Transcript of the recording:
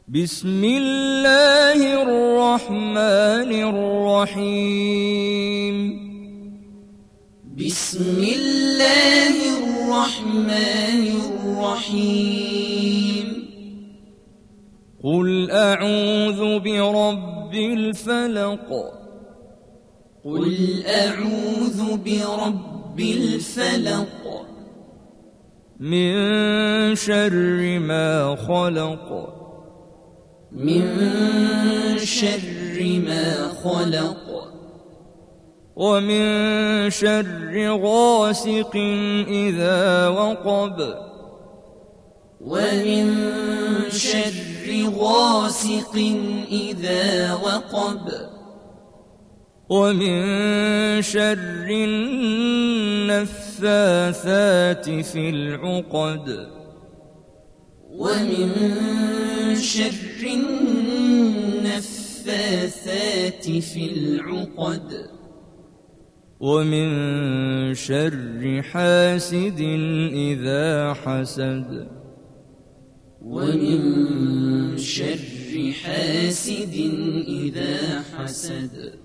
بسم الله الرحمن الرحيم. بسم الله الرحمن الرحيم. قل أعوذ برب الفلق. قل أعوذ برب الفلق. من شر ما خلق. من شر ما خلق. ومن شر غاسق إذا وقب. ومن شر غاسق إذا وقب. ومن شر النفاثات في العقد. ومن شر النفاثات في العقد. ومن شر حاسد إذا حسد. ومن شر حاسد إذا حسد.